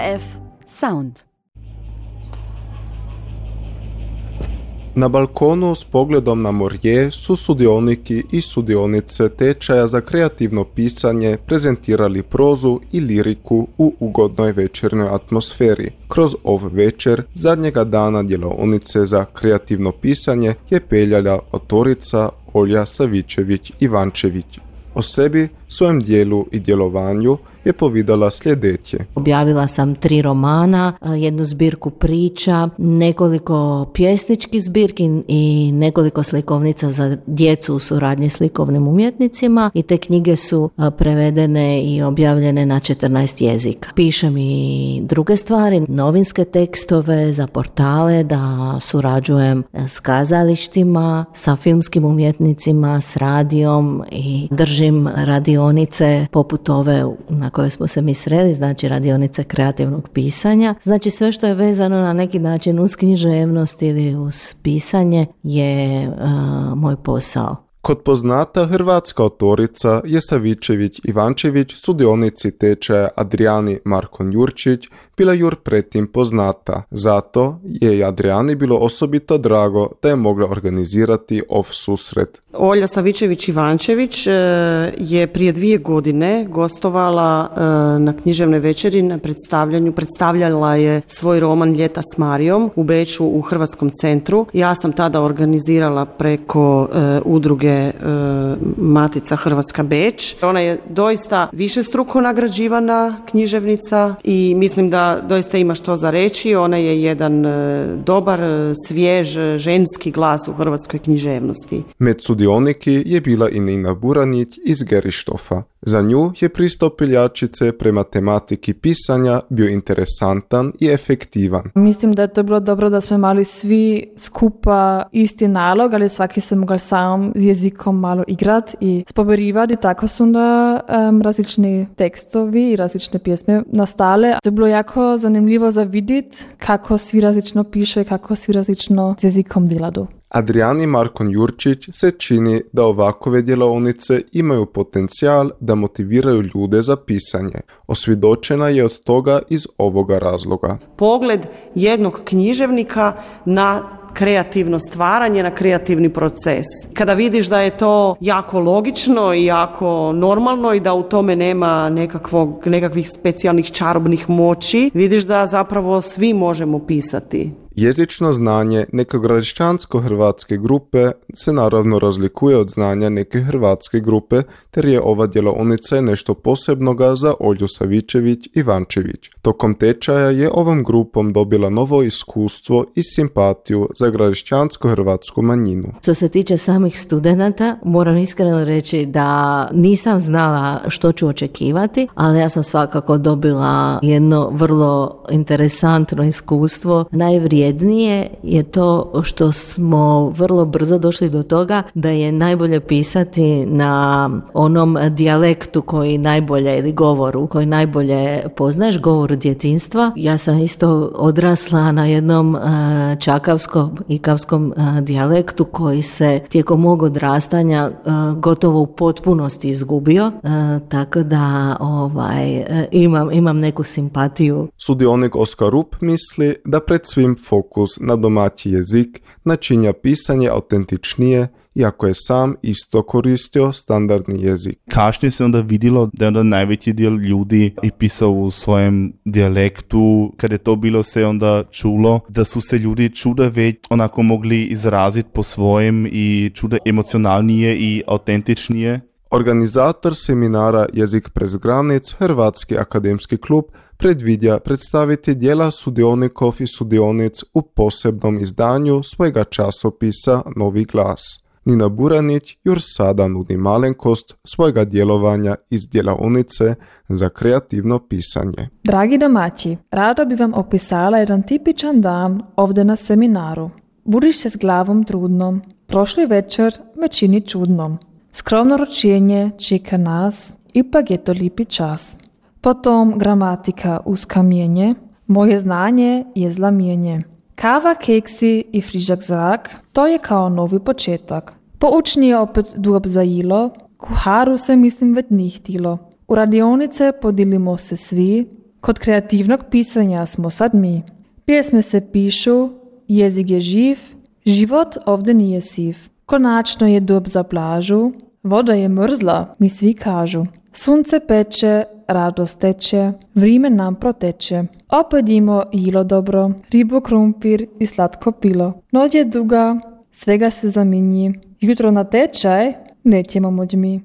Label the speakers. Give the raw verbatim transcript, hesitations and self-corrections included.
Speaker 1: F Sound.
Speaker 2: Na balkonu s pogledom na morje su sudioniki i sudionice tečaja za kreativno pisanje prezentirali prozu i liriku u ugodnoj večernoj atmosferi. Kroz ov večer zadnjega dana djelovnice za kreativno pisanje je peljala autorica Olja Savičević-Ivančević. O sebi, svojem dijelu i djelovanju je povedala sljedeće.
Speaker 3: Objavila sam tri romana, jednu zbirku priča, nekoliko pjesničkih zbirki i nekoliko slikovnica za djecu u suradnji s slikovnim umjetnicima i te knjige su prevedene i objavljene na četrnaest jezika. Pišem i druge stvari, novinske tekstove za portale, da surađujem s kazalištima, sa filmskim umjetnicima, s radijom i držim radionice poput ove na koje smo se mi sreli, znači radionice kreativnog pisanja. Znači sve što je vezano na neki način uz književnost ili uz pisanje je uh, moj posao.
Speaker 2: Kod poznata hrvatska autorica je Savičević-Ivančević sudionici tečaja Adriani Markon-Jurčić bila jur pretim poznata. Zato je i Adriani bilo osobito drago da je mogla organizirati ov susret.
Speaker 4: Olja Savičević-Ivančević je prije dvije godine gostovala na književnoj večeri na predstavljanju. Predstavljala je svoj roman Ljeta s Marijom u Beču u Hrvatskom centru. Ja sam tada organizirala preko udruge Matica Hrvatska Beč. Ona je doista višestruko nagrađivana književnica i mislim da doista ima što za reći. Ona je jedan dobar, svjež, ženski glas u hrvatskoj književnosti.
Speaker 2: Med sudioniki je bila i Nina Buranić iz Gerištofa. Za nju je pristup peljačice prema tematiki pisanja bio interesantan i efektivan.
Speaker 5: Mislim da je to bilo dobro da smo imali svi skupa isti nalog, ali svaki se mogao sam s jezikom malo igrati i spoberivati. Tako su onda um, različni tekstovi i različne pjesme nastale. To je bilo jako zanimljivo za vidjeti kako svi različno pišu i kako svi različno s jezikom delaju.
Speaker 2: Adriani Markon-Jurčić se čini da ovakove djelovnice imaju potencijal da motiviraju ljude za pisanje. Osvjedočena je od toga iz ovoga razloga.
Speaker 4: Pogled jednog književnika na kreativno stvaranje, na kreativni proces. Kada vidiš da je to jako logično i jako normalno i da u tome nema nekakvog, nekakvih specijalnih čarobnih moći, vidiš da zapravo svi možemo pisati.
Speaker 2: Jezično znanje neke gradišćansko-hrvatske grupe se naravno razlikuje od znanja neke hrvatske grupe, ter je ova djelovnica nešto posebnoga za Olju Savičević-Ivančević. Tokom tečaja je ovom grupom dobila novo iskustvo i simpatiju za gradišćansko-hrvatsku manjinu.
Speaker 3: Što se tiče samih studenata, moram iskreno reći da nisam znala što ću očekivati, ali ja sam svakako dobila jedno vrlo interesantno iskustvo. Najvrijednije je to što smo vrlo brzo došli do toga da je najbolje pisati na onom dijalektu koji najbolje, ili govoru koji najbolje poznaješ, govoru djetinjstva. Ja sam isto odrasla na jednom uh, čakavskom i kavskom uh, dijalektu koji se tijekom mog odrastanja uh, gotovo u potpunosti izgubio, uh, tako da ovaj, uh, imam, imam neku simpatiju.
Speaker 2: Sudionik Oskar Rup misli da pred svim fokus na domaći jezik načinja pisanje autentičnije, iako je sam isto koristio standardni jezik.
Speaker 6: Kasnije se onda vidjelo da je onda najveći dio ljudi i pisao u svojem dijalektu. Kad je to bilo se onda čulo da su se ljudi čuda već onako mogli izraziti po svojem i čuda emocionalnije i autentičnije.
Speaker 2: Organizator seminara Jezik prez granic, Hrvatski akademski klub, predvidja predstaviti dijela sudionikov i sudionic u posebnom izdanju svojega časopisa Novi glas. Nina Buranić još sada nudi malenkost svojega djelovanja iz djelovnice za kreativno pisanje.
Speaker 5: Dragi domaći, rado bi vam opisala jedan tipičan dan ovdje na seminaru. Budiš se s glavom trudnom, prošli večer me čini čudnom. Skromno ročenje čeka nas, ipak je to lipi čas. Potom gramatika uz kamienje, moje znanje je zlamienje. Kava, keksi i frižak zrak, to je kao novi početak. Poučni je opet duob zajilo, kuharu se mislim već ni htilo. U radionice podilimo se svi, Kod kreativnog pisanja smo sad mi. Pjesme se pišu, jezik je živ, život ovdje nije siv. Konačno je dob za plažu, voda je mrzla, mi svi kažu. Sunce peče, radost teče, vrime nam proteče. Opedimo jilo dobro, ribu, krumpir i slatko pilo. Noć je duga, svega se zaminji. Jutro na tečaj nećemo moć mi.